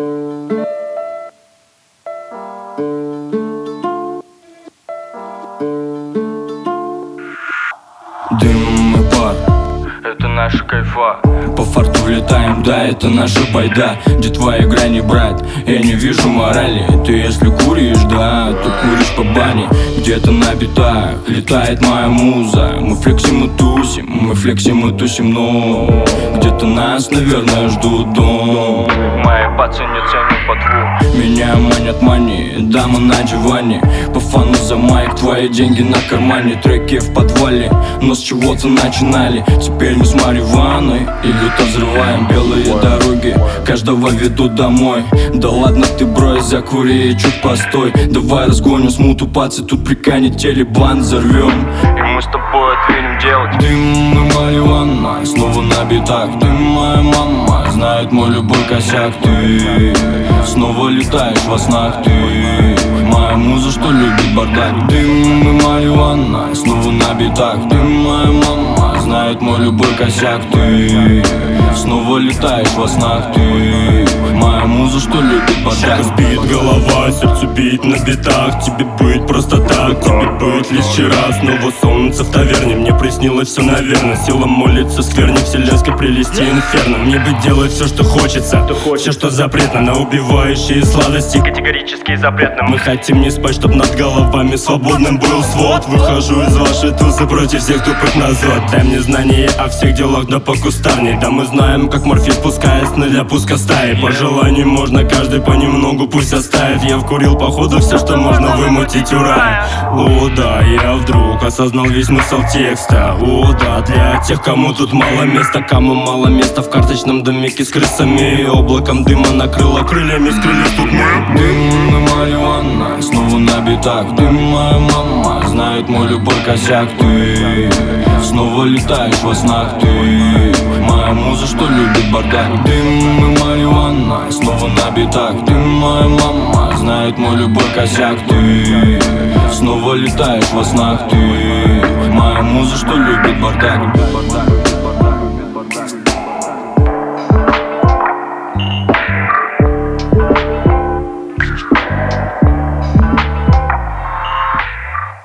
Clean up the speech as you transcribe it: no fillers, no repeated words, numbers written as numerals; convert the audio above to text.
Дым и пар — это наши кайфа. По фарту влетаем, да, это наша байда. Где твоя грань, брат? Я не вижу морали. Ты если куришь, да, то куришь по бане. Где-то на битах летает моя муза. Мы флексим и тусим, мы флексим и тусим, но где-то нас, наверное, ждут дом. Мои пацаны ценят ботву. Меня манят мани, дамы на диване. По фану за майк, твои деньги на кармане. Треки в подвале, но с чего-то начинали. Теперь мы с марихуаной и люто взрываем белые дороги. Каждого ведут домой. Да ладно ты, брось, закури и чуть постой. Давай разгоним смуту, пацы, тут приканители банд взорвем. И мы с тобой ответим делать. Дым и марихуана, снова на битах. Ты моя мама, знает мой любой косяк. Ты снова летаешь во снах. Ты моя муза, что любит бардак. Дым и марихуана, снова на битах. Ты моя мама, знает мой любой косяк. Ты снова летаешь во снах. Ты моя муза, что любит бардак. Сейчас бит голова, сердце бит на битах. Тебе быть просто так, тебе быть лишь вчера. Снова солнце в таверне, мне приснилось все наверное. Сила молится скверне, вселенской прелести инферно. Мне бы делать все, что хочется, все, что запретно. На убивающие сладости категорически запретно. Мы хотим не спать, чтоб над головами свободным был свод. Выхожу из вашей тусы против всех тупых назад. Дай мне знания о всех делах, да покустаней. Да мы знаем, как морфий спускает сны для пуска стаи. По желанию можно каждый понемногу пусть оставит. Я вкурил походу все, что можно вымутить у рая. О да, я вдруг осознал весь смысл текста. О да, для тех, кому тут мало места. Кому мало места в карточном домике с крысами. Облаком дыма накрыло крыльями, скрылись тут мы. Дым и марихуана, снова на битах. Ты моя мама, знает мой любой косяк. Ты снова летаешь во снах. Ты моя муза, что любит бардак. Дым и марихуана, снова на битах. Ты моя мама, знает мой любой косяк. Ты снова летаешь во снах. Ты моя муза, что любит бардак.